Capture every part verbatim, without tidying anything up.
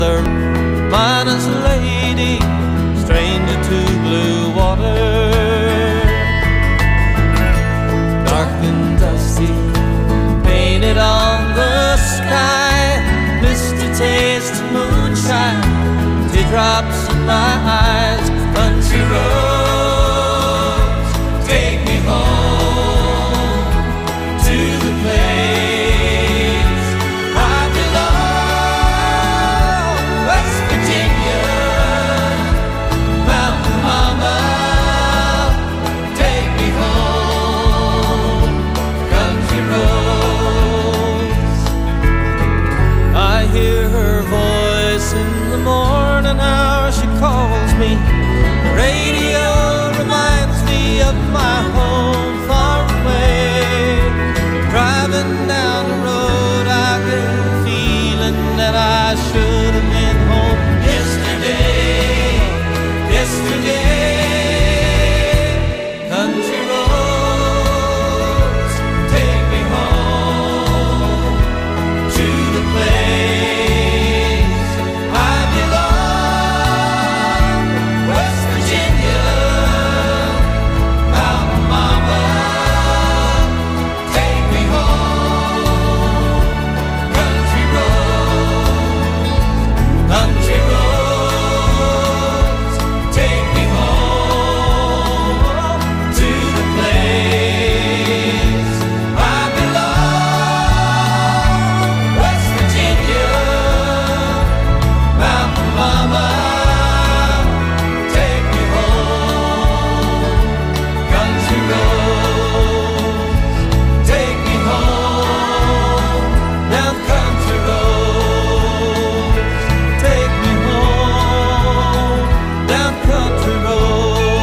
Minus lady, stranger to blue water. Dark and dusty, painted on the sky, misty taste of moonshine, teardrops in my eyes. Country roads, take me home to the place I belong. West Virginia, Mountain Mama, take me home. Country roads. I hear her voice in the morning hour. She calls me. The radio reminds me of my home far away. Driving down the road, I get a feeling that I should have been home yesterday, yesterday. Country roads, take me home to the place I belong. West Virginia, Mountain Mama, take me home. Country roads, country roads, take me home to the place I belong. West Virginia, Mountain Mama, take me home. Country roads, take me home. Down country roads, take me home. Down country roads.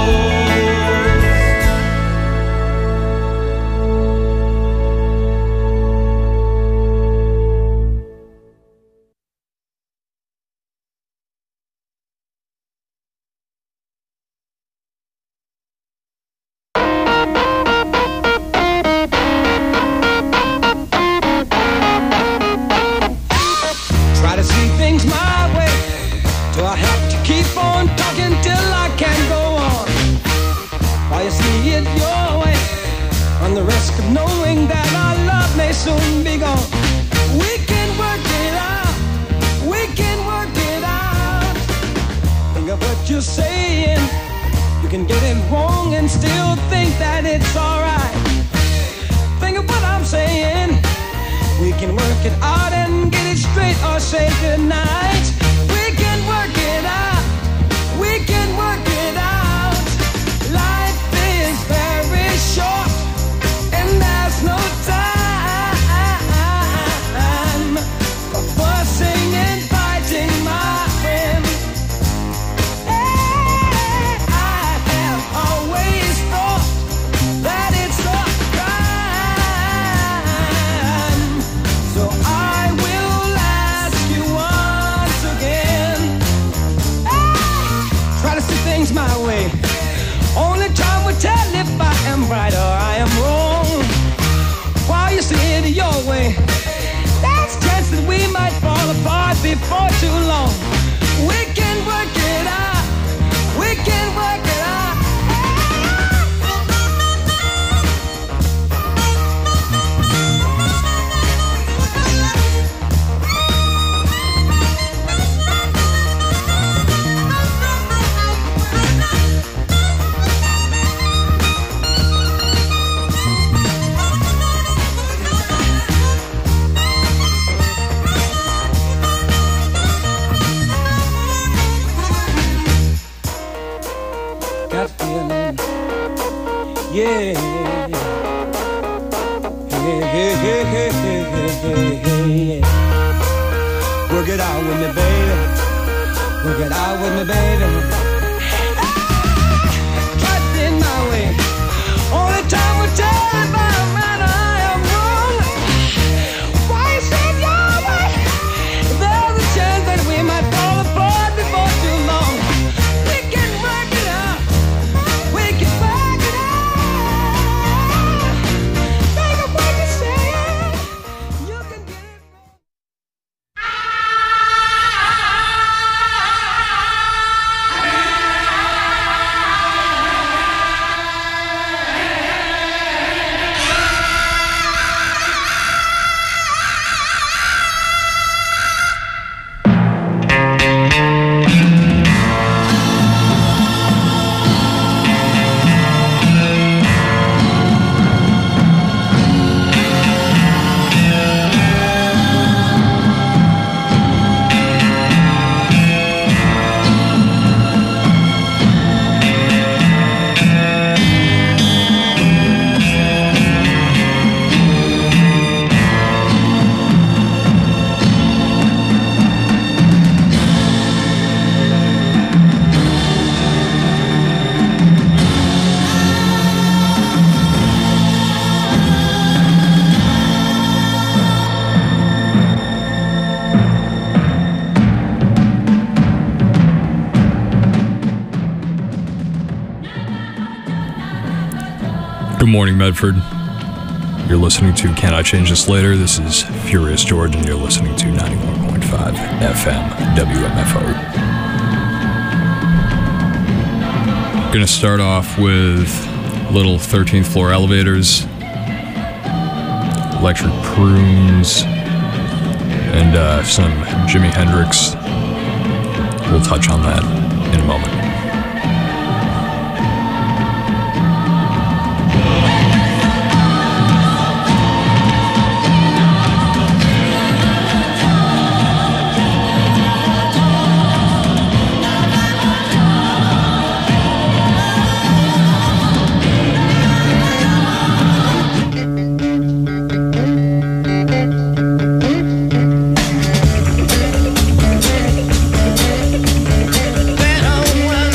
Try to see things my way, so I have to keep on talking till I can go on. While you see it your way, on the risk of knowing that our love may soon be gone. We can work it out, we can work it out. Think of what you're saying, you can get it wrong and still think that it's alright. Think of what I'm saying, we can work it out and get it straight or say goodnight. We can work it out, we can work it out. Life is very short and there's no time for fussing and fighting, my friend. Hey, I have always thought that it's a crime. So I will ask you once again, hey, try to see things my way. Only time will tell if I am right or I am wrong. While you see it your way, there's a chance that we might fall apart before too long. We can work it out, we can work it out. Got a feeling, yeah. Hey, hey, hey, hey, hey, hey, hey, yeah. Work it out with me, baby. Work it out with me, baby. Try it in my way. Only time will tell if I'm right or I am wrong. Why you said your way? There's a chance that we might fall apart before too long. We can work it out. We can work it out. Think of what you're saying. You can get it wrong. morning, Medford. You're listening to Can I Change This Later? This is Furious George, and you're listening to ninety-one point five F M W M F O. Gonna start off with little thirteenth floor elevators, electric prunes, and uh, some Jimi Hendrix. We'll touch on that in a moment. Well,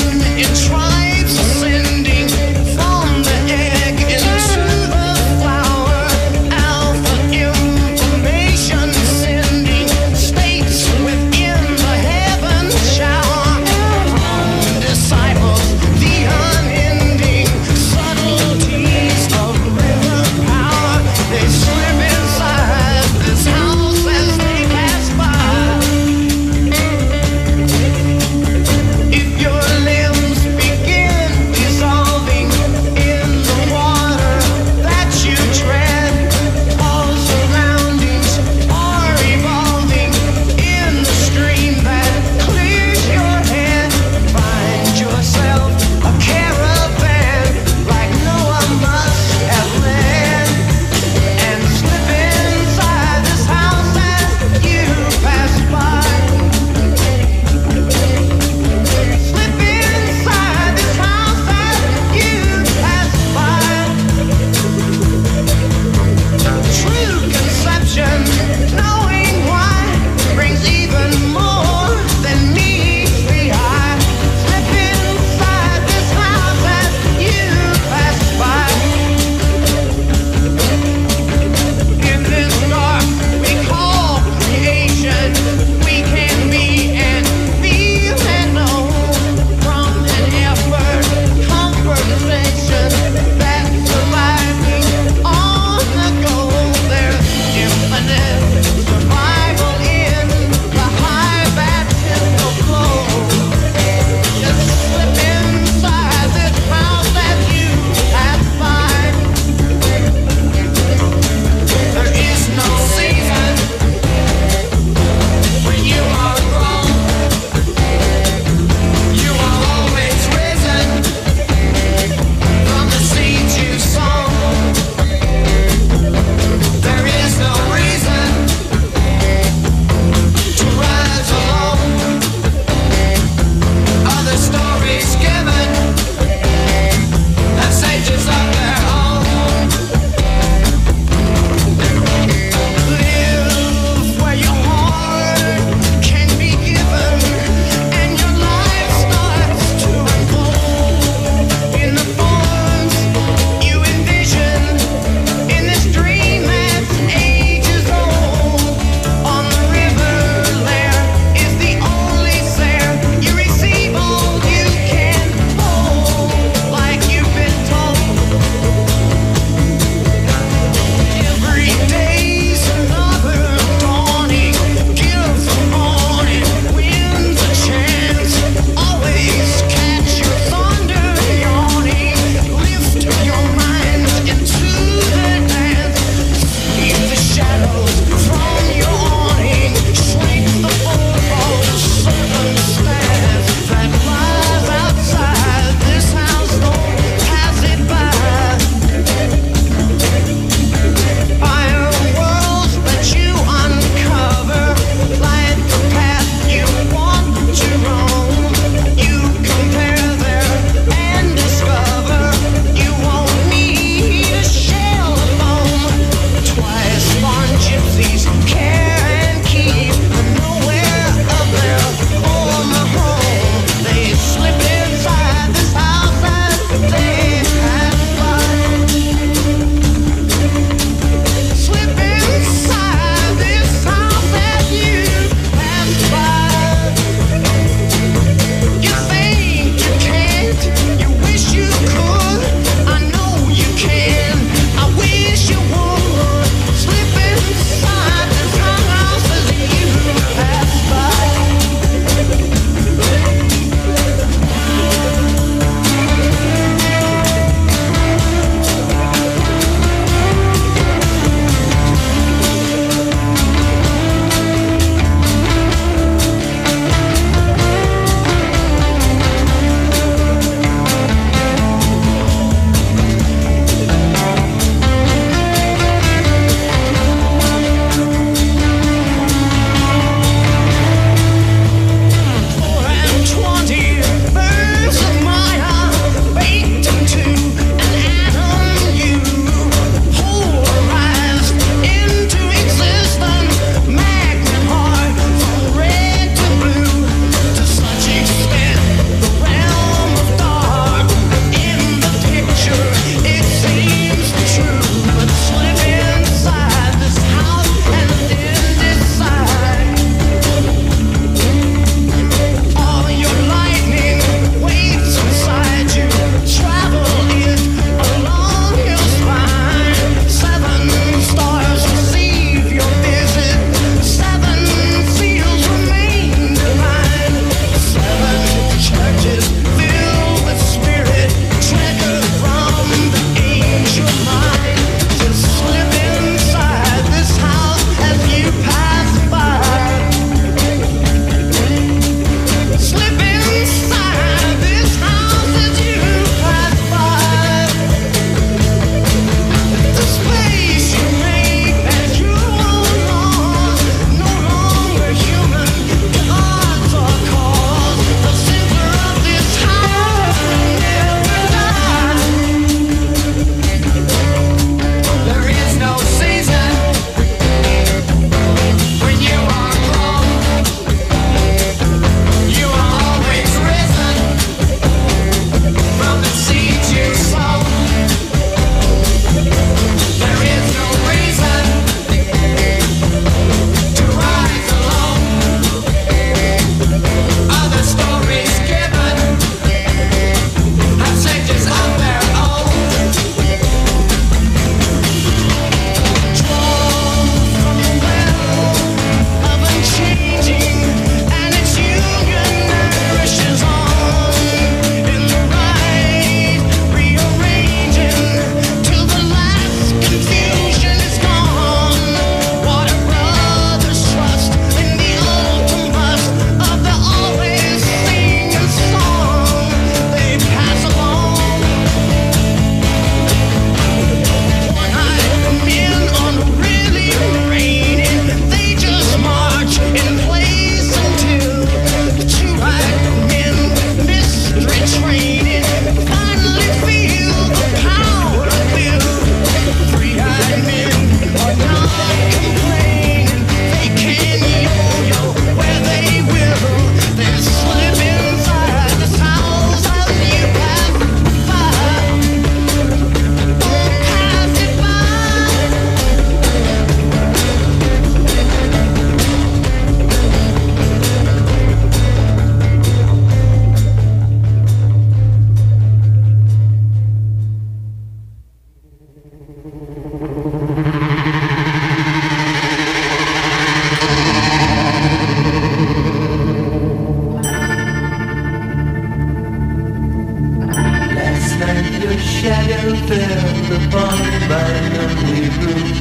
fell upon my lonely room.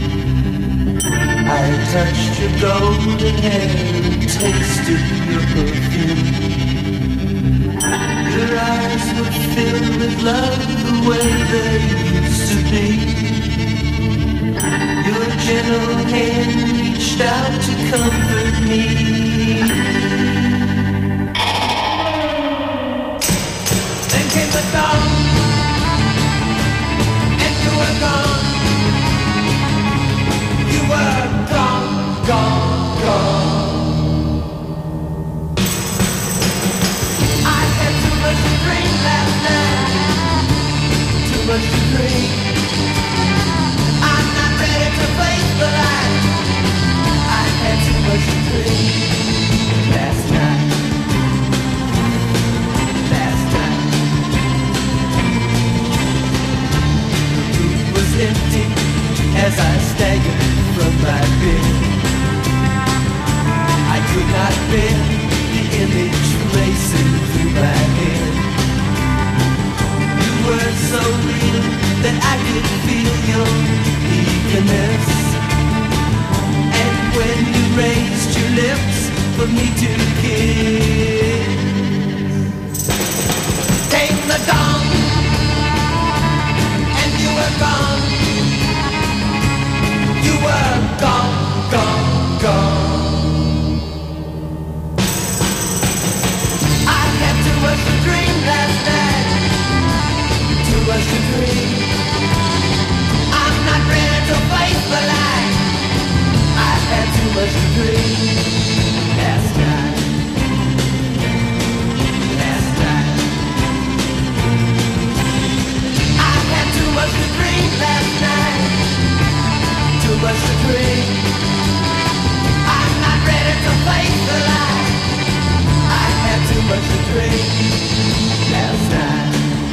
I touched your golden hair and tasted your perfume. Your eyes were filled with love the way they used to be. Your gentle hand reached out to comfort me. Then came the dawn, and you were gone. You were gone, gone, gone. I had too much to drink last night, too much to drink. I'm not ready to face the light. I had too much to drink last night, last night. The room was empty as I staggered from my bed. I could not bear the image racing through my head. You were so real that I could feel your eagerness. And when you raised your lips for me to kiss, came the dawn, and you were gone. You were gone, gone, gone. I had too much to drink last night, too much to drink. I'm not ready to face the light. I had too much to drink last night, last night. I had too much to drink last night, too much to drink. I'm not ready to face the light. I had too much to drink last night,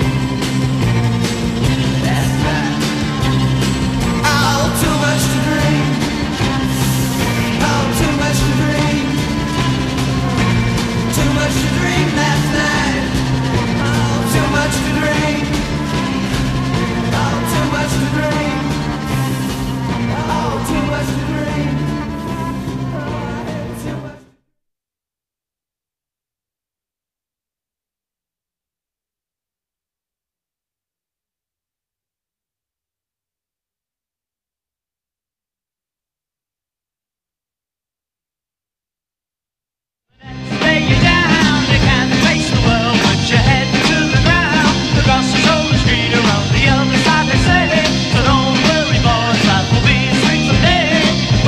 last night. Oh, too much to drink. Oh, too much to drink. Too much to drink last night. Oh, too much to drink. Oh, too much to drink. Oh, too much to drink. Oh, I had too much. Lay you down, you can't face the world, put your head to the ground. The grass is always greener on the other side, they say. So don't worry, boys, that will be sweet someday.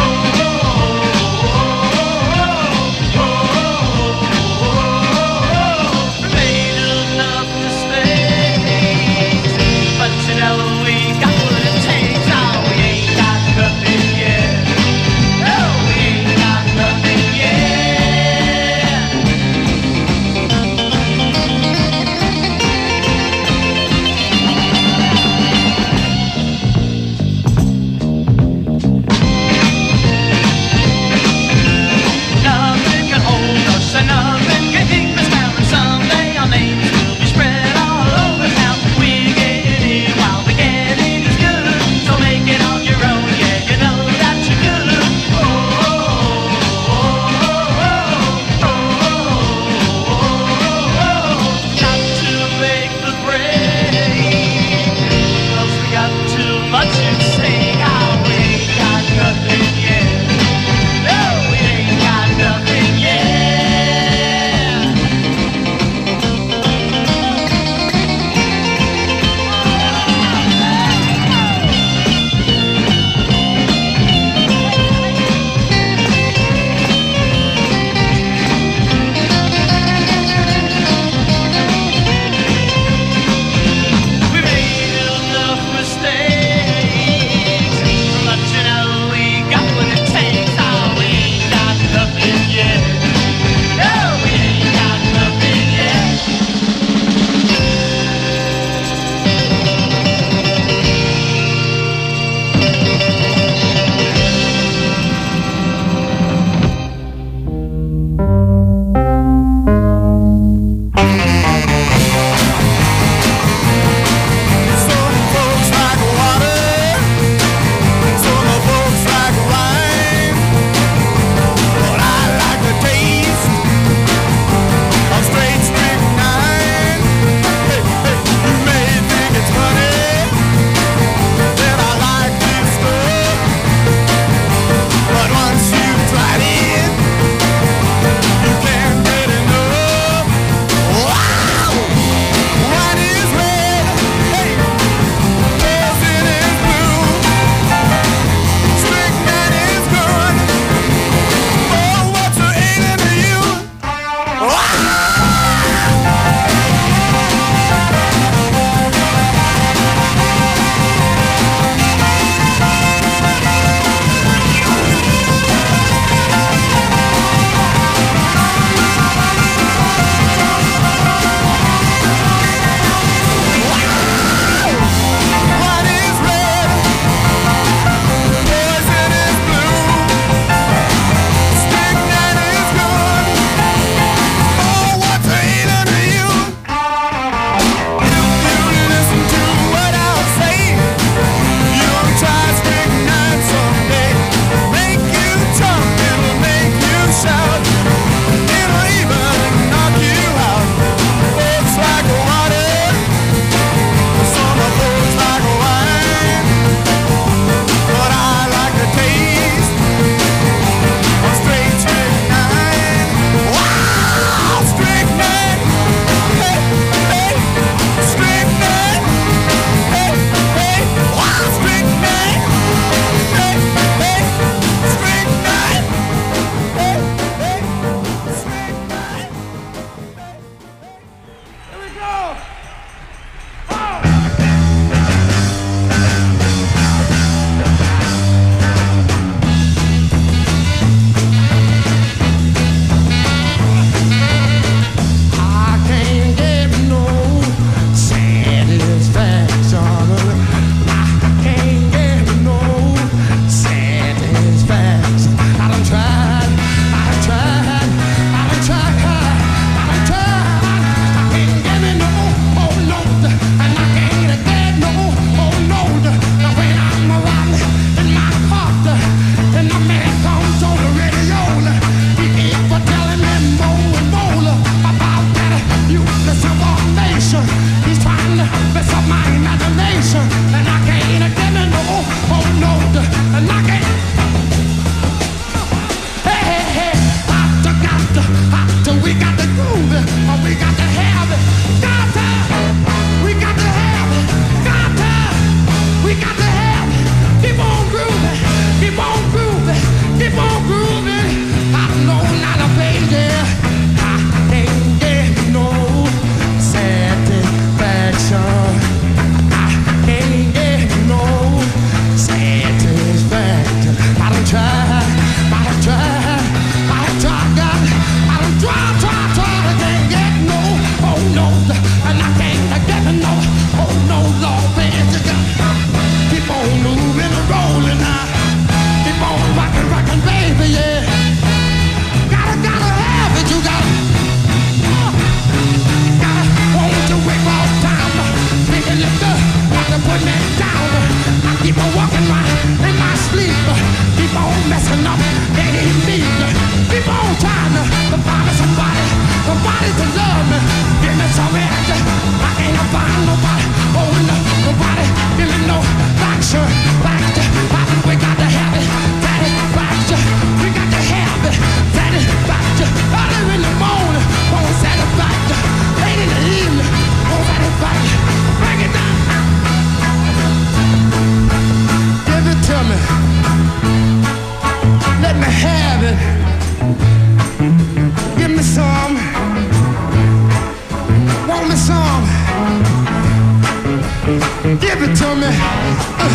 Give it to me. Uh,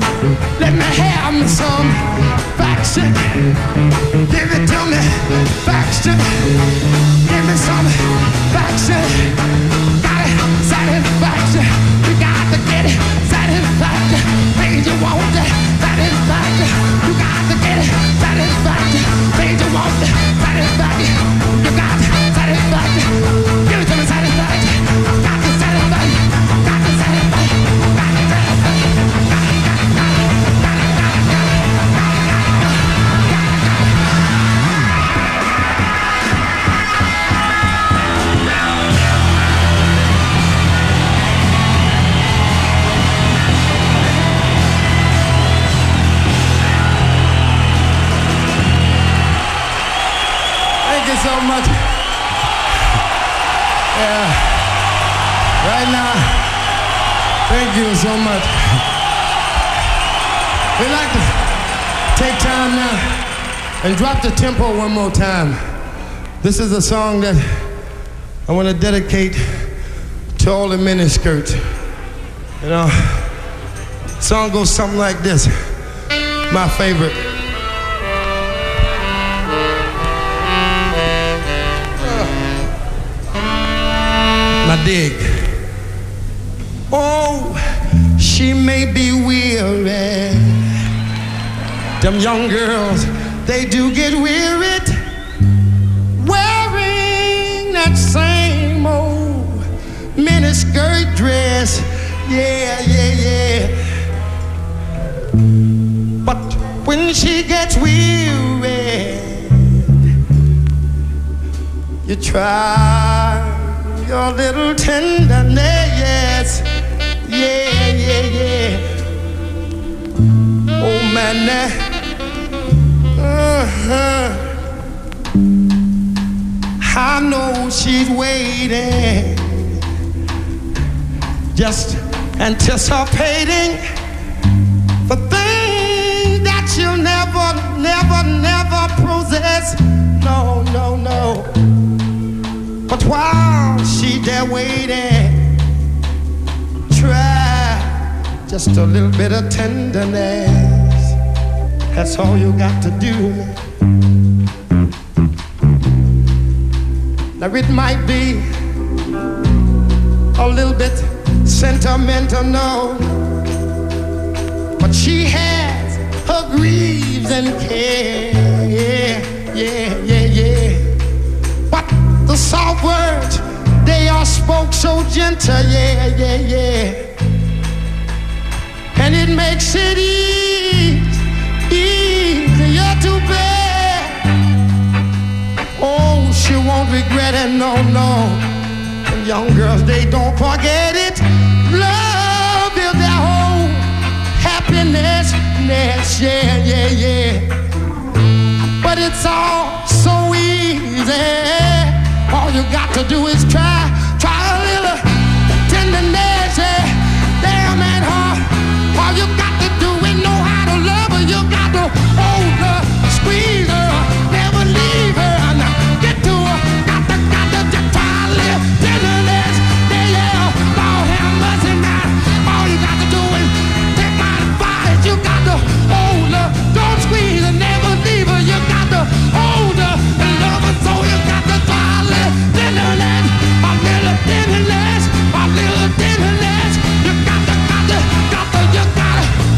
let me have me some faction. Give it to me. Faction. Give me some faction. Got it. Satisfaction. You got to get it. Satisfaction. Things you want it. Satisfaction. You got to get it. Satisfaction. Things you want it. Satisfaction. You got it. Satisfaction. Give it to me. Satisfaction. Got the satisfaction. Got the satisfaction. Thank you so much. Yeah. Right now, thank you so much. We'd like to take time now and drop the tempo one more time. This is a song that I want to dedicate to all the miniskirts. You know, the song goes something like this. My favorite. Now dig. Oh, she may be weary. Them young girls, they do get wearied wearing that same old miniskirt dress. Yeah, yeah, yeah. But when she gets weary, you try your little tenderness. Yeah, yeah, yeah. Oh man, uh-huh. I know she's waiting, just anticipating for things that you'll never, never, never possess. No, no, no. But while she there waiting, try just a little bit of tenderness. That's all you got to do. Now it might be a little bit sentimental, no, but she has her griefs and care. Yeah, yeah, yeah, yeah. But the soft words, they are spoke so gentle. Yeah, yeah, yeah. And it makes it easy, easier to bear. Oh, she won't regret it, no, no. And young girls, they don't forget it. Love is their whole happiness. Yeah, yeah, yeah. But it's all so easy. All you got to do is try, try a little tenderness. Yeah. Damn at her. All you got to do is know how to love her. You got to hold her, squeeze her, never leave her. Now get to her, got to, got to just try a little tenderness. Yeah, yeah, Lord have mercy now. All you got to do is take my advice. You got to hold her, don't squeeze her, never leave her. You got to hold her and love her, so you got to try a little tenderness, a little tenderness, a little tenderness. You got to, got to, got to, you got to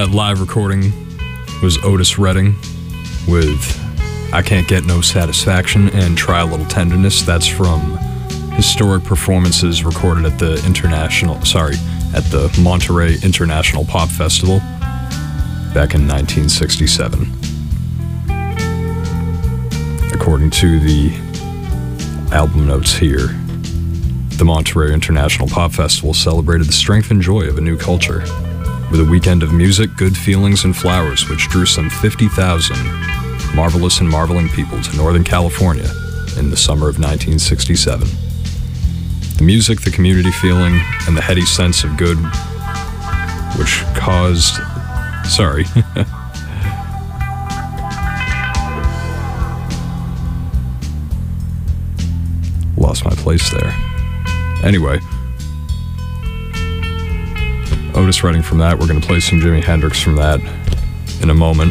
that live recording was Otis Redding with I Can't Get No Satisfaction and Try a Little Tenderness. That's from historic performances recorded at the International, sorry, at the Monterey International Pop Festival back in nineteen sixty-seven. According to the album notes here, the Monterey International Pop Festival celebrated the strength and joy of a new culture with a weekend of music, good feelings, and flowers, which drew some fifty thousand marvelous and marveling people to Northern California in the summer of nineteen sixty-seven. The music, the community feeling, and the heady sense of good, which caused... Sorry. Lost my place there. Anyway, Otis Redding from that. We're going to play some Jimi Hendrix from that in a moment.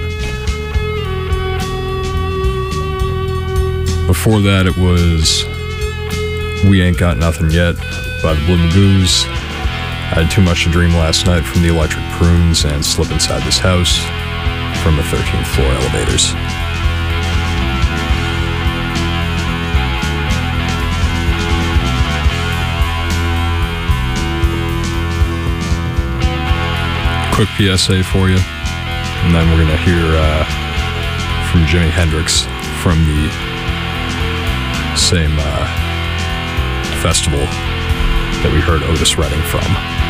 Before that, it was We Ain't Got Nothing Yet by the Blue Magoos. I Had Too Much to Dream Last Night from the Electric Prunes, and Slip Inside This House from the thirteenth Floor Elevators. Quick P S A for you, and then we're going to hear uh, from Jimi Hendrix from the same uh, festival that we heard Otis Redding from.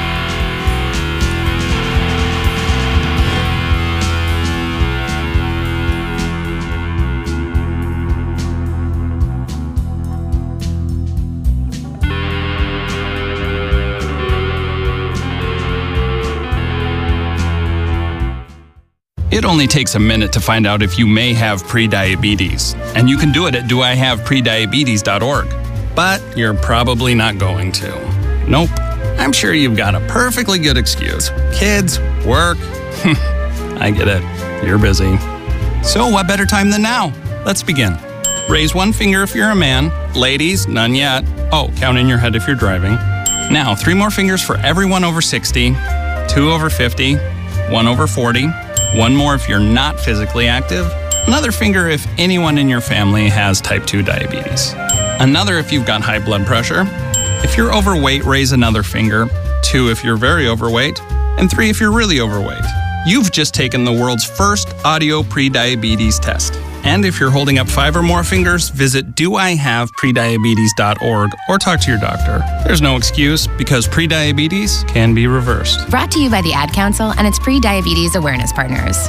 It only takes a minute to find out if you may have prediabetes, and you can do it at do I have prediabetes dot org. But you're probably not going to. Nope. I'm sure you've got a perfectly good excuse. Kids, work. I get it. You're busy. So what better time than now? Let's begin. Raise one finger if you're a man. Ladies, none yet. Oh, count in your head if you're driving. Now, three more fingers for everyone over sixty, two over fifty, one over forty. One more if you're not physically active. Another finger if anyone in your family has type two diabetes. Another if you've got high blood pressure. If you're overweight, raise another finger. Two if you're very overweight. And three if you're really overweight. You've just taken the world's first audio prediabetes test. And if you're holding up five or more fingers, visit do I have prediabetes dot org or talk to your doctor. There's no excuse because prediabetes can be reversed. Brought to you by the Ad Council and its pre-diabetes awareness partners.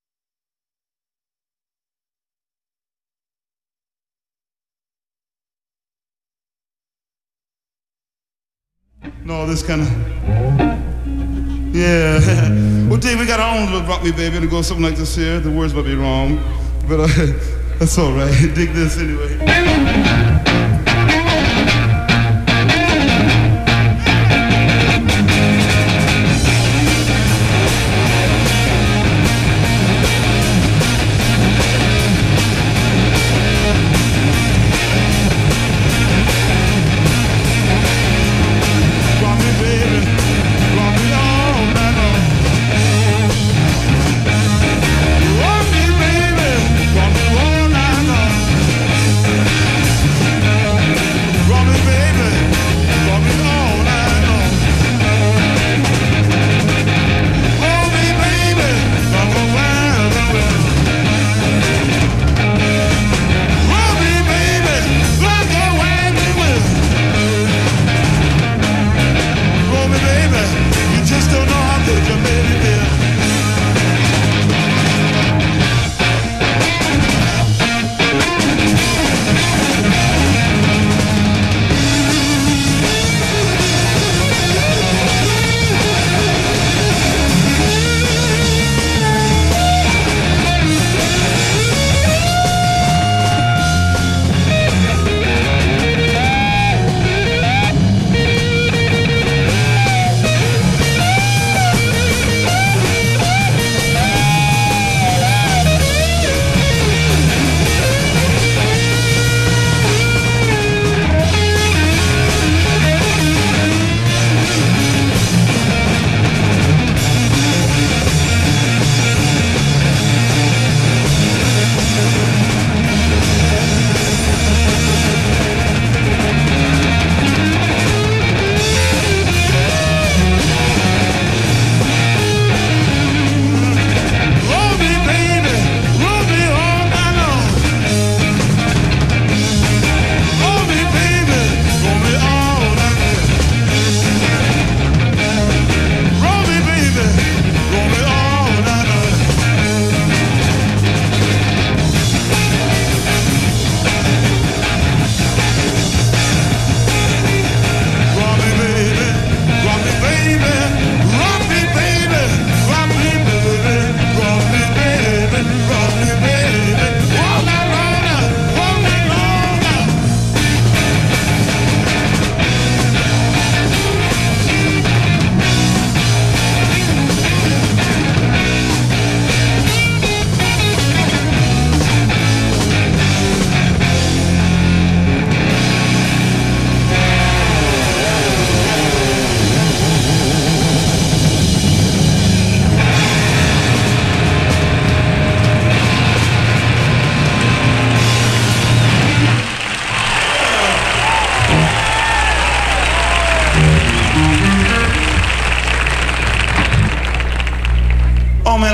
No, this kind of... Yeah. Well, Dave, we got our own little Rock Me Baby, and it goes something like this here. The words might be wrong, but uh, that's all right. Dig this anyway. Rock me, baby, rock me all night long.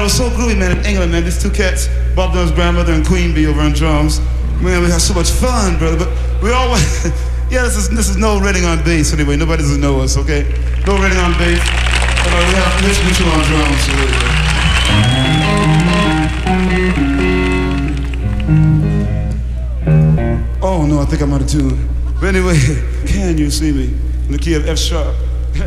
it was so groovy, man, in England, man. These two cats, Bob Dylan's grandmother and Queen Bee over on drums. Man, we had so much fun, brother. But we always, yeah, this is this is no Redding on bass anyway. Nobody doesn't know us, okay? No Redding on bass. But, uh, we have Mitch Mitchell on drums. So there you go. Oh no, I think I'm out of tune. But anyway, can you see me in the key of F sharp?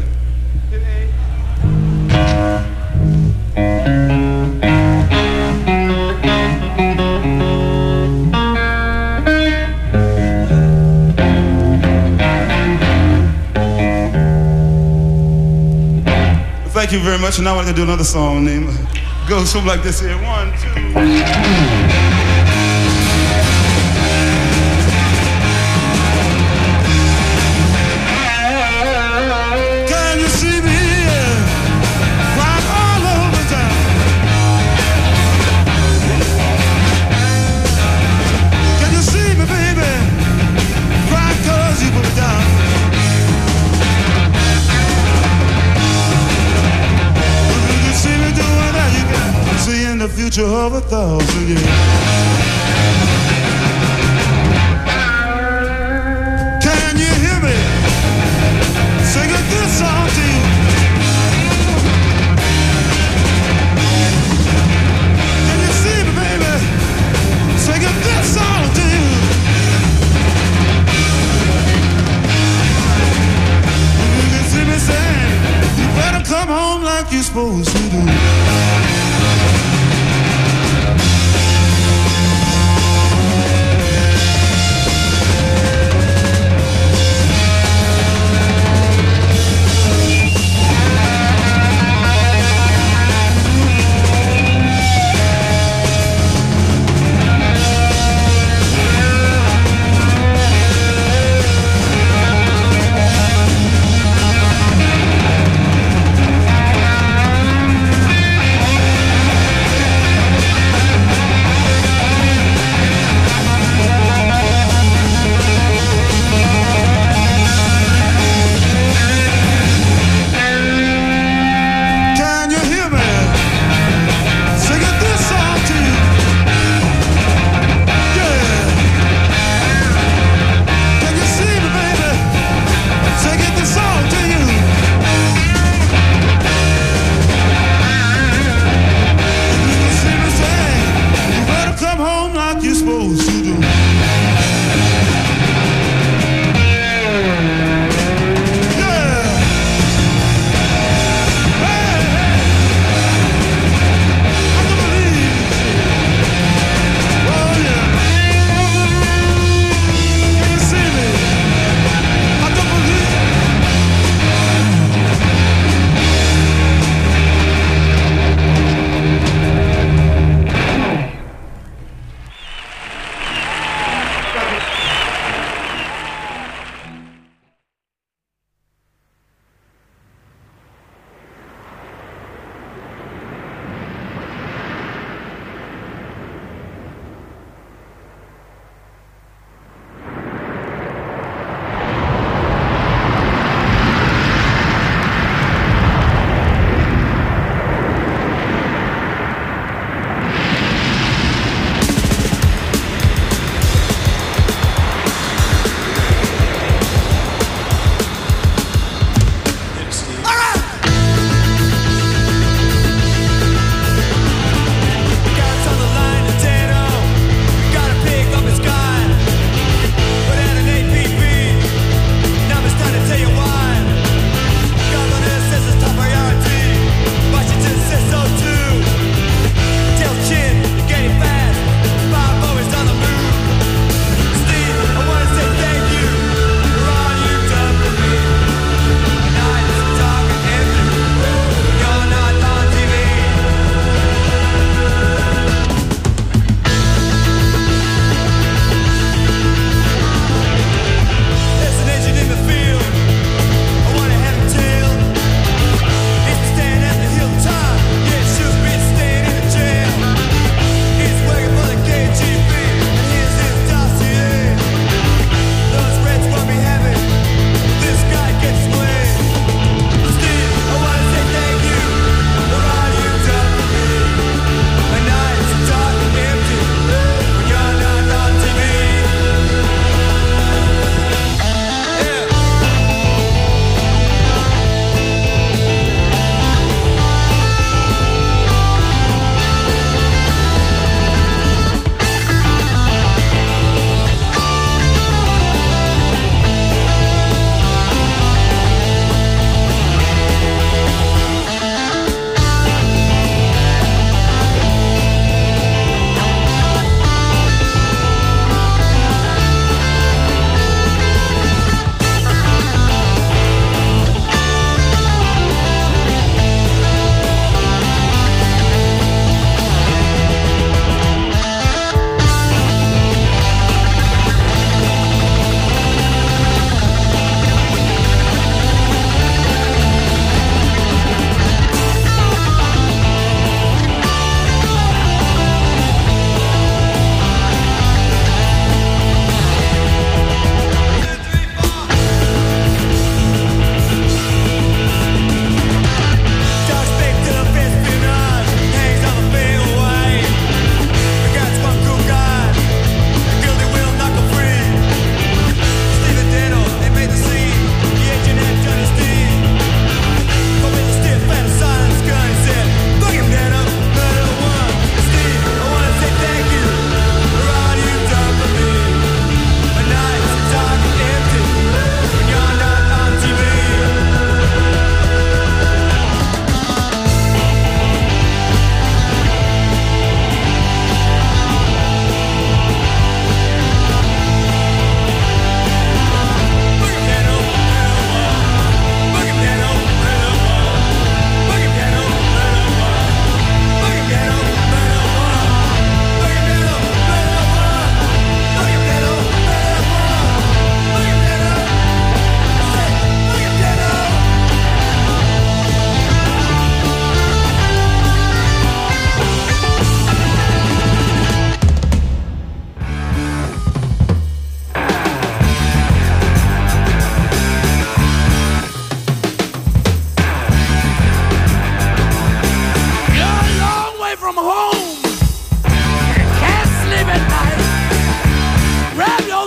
Thank you very much. And now I'm going to do another song named goes something like this here. One, two. The future of a thousand years. Can you hear me? Sing a good song to you. Can you see me, baby? Sing a good song to you. You can see me saying, you better come home like you're supposed to do.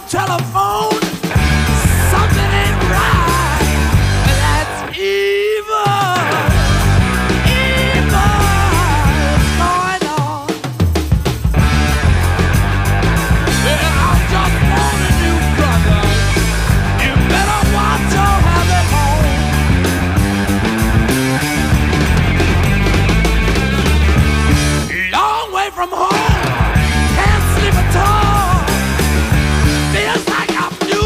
telephone. Something ain't right. That's evil. Evil is going on. Yeah, I'm just warning you, brother. You better watch your habit home. Long way from home. Can't sleep at all. Feels like I'm new.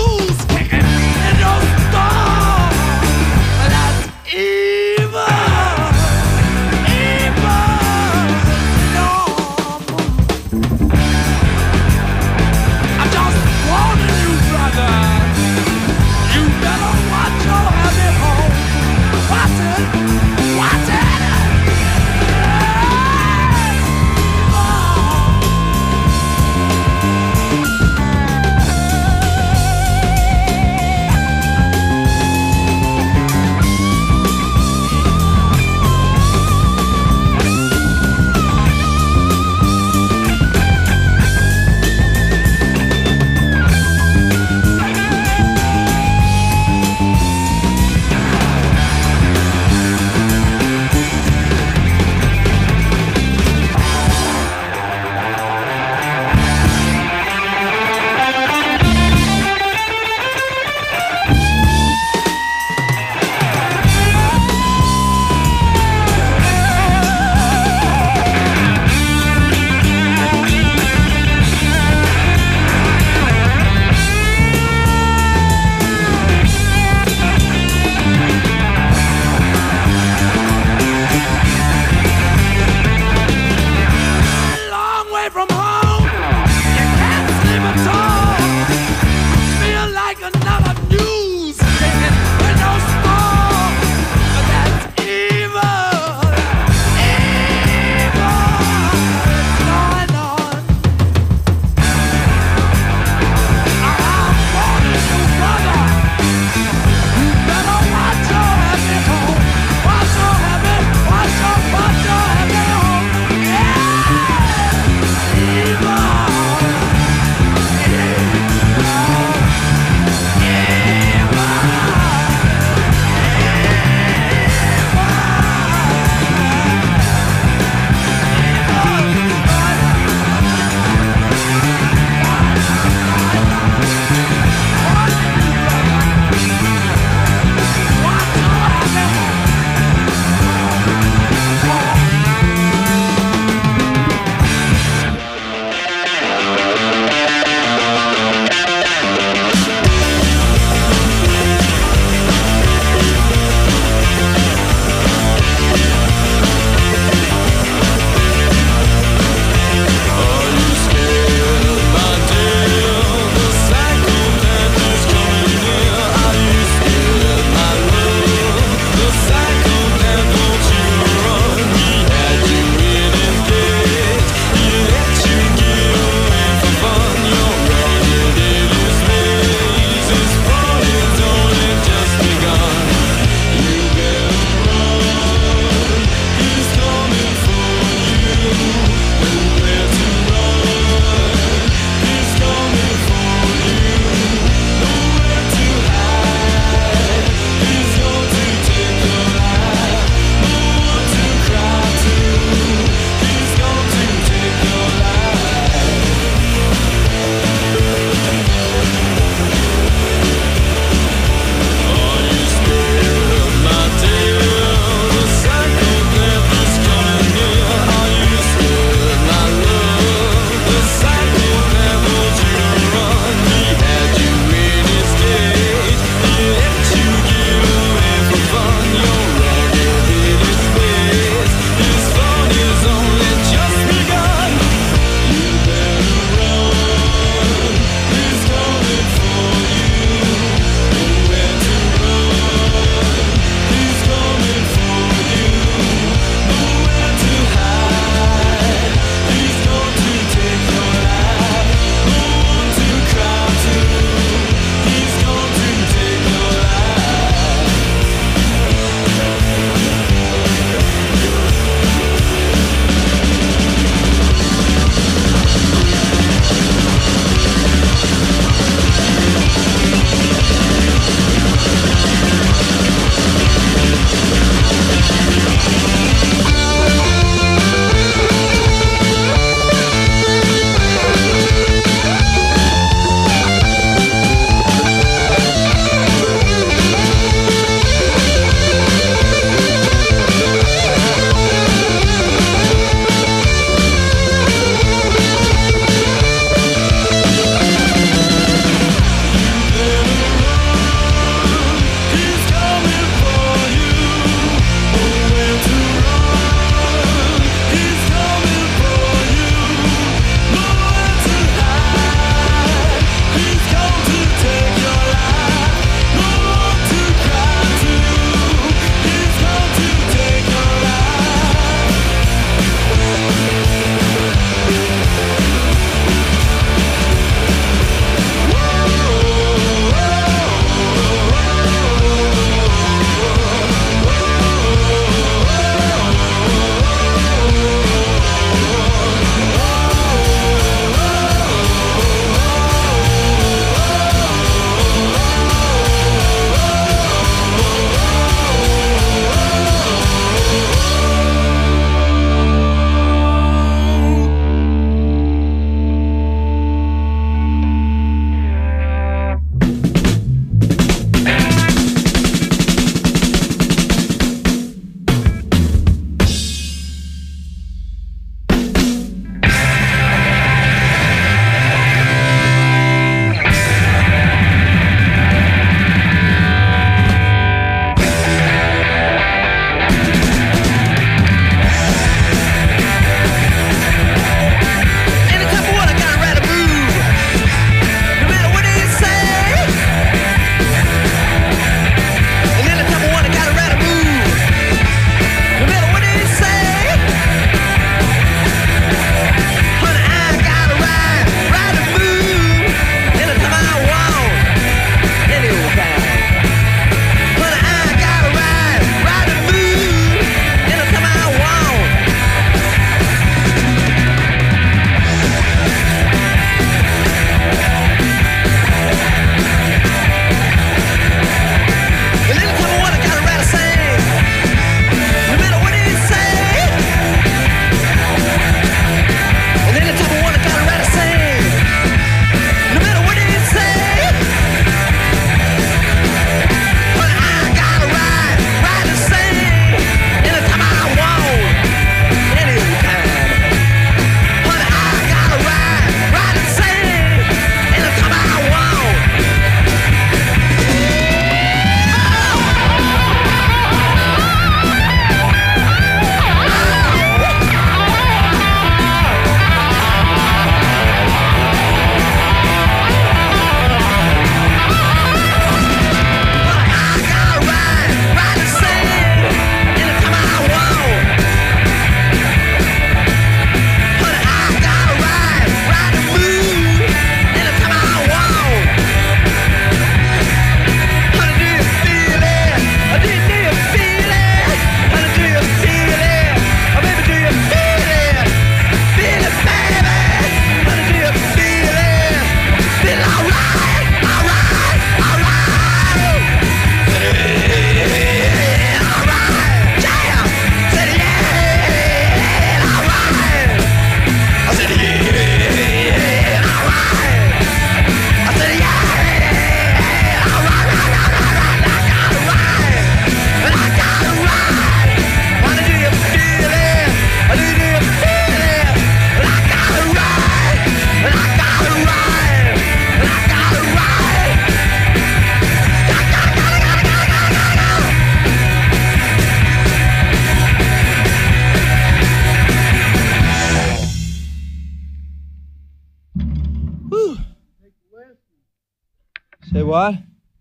Say what?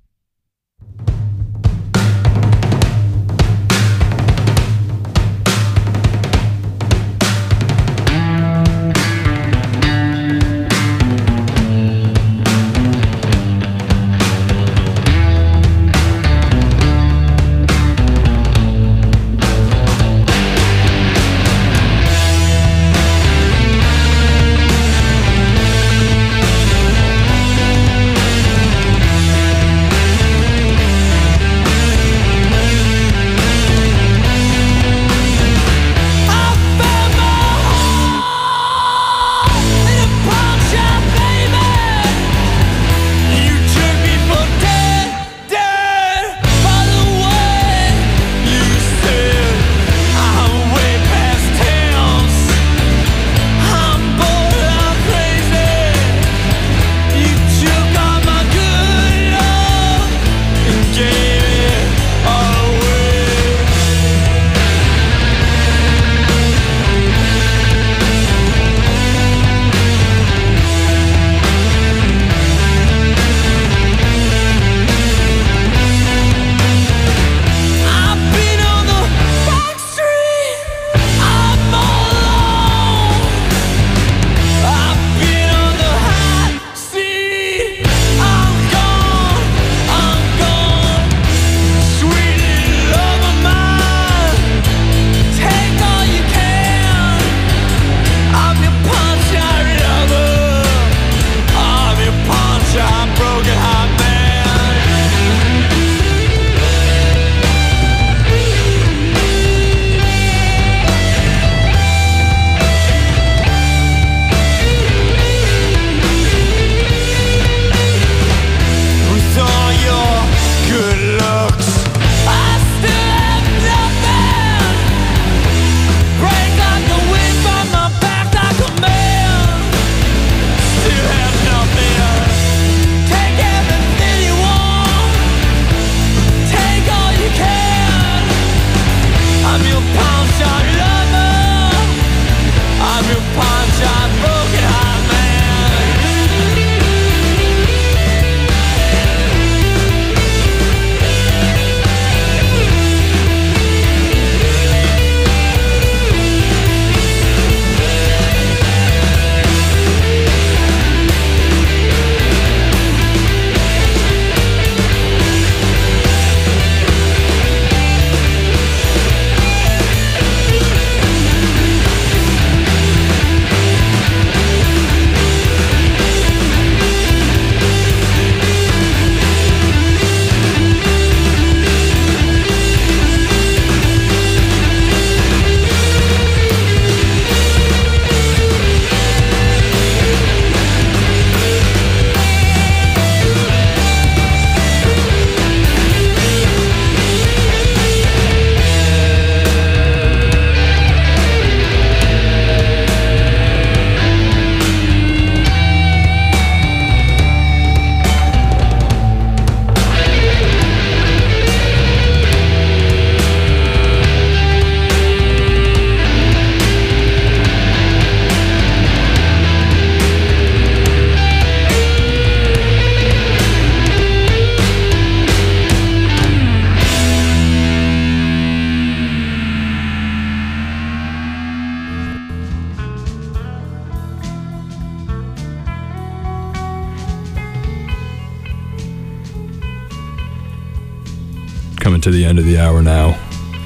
Coming to the end of the hour now.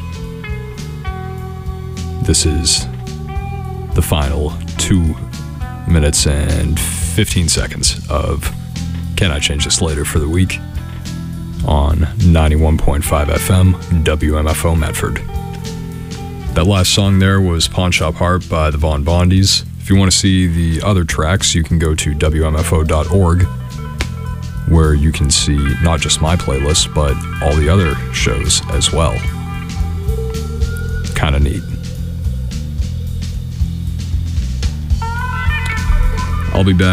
This is the final two minutes and fifteen seconds of Can I Change This Later for the week on ninety-one point five F M, W M F O Medford. That last song there was Pawn Shop Heart by the Vaughn Bondies. If you want to see the other tracks, you can go to W M F O dot org, where you can see not just my playlist, but all the other shows as well. Kind of neat. I'll be back.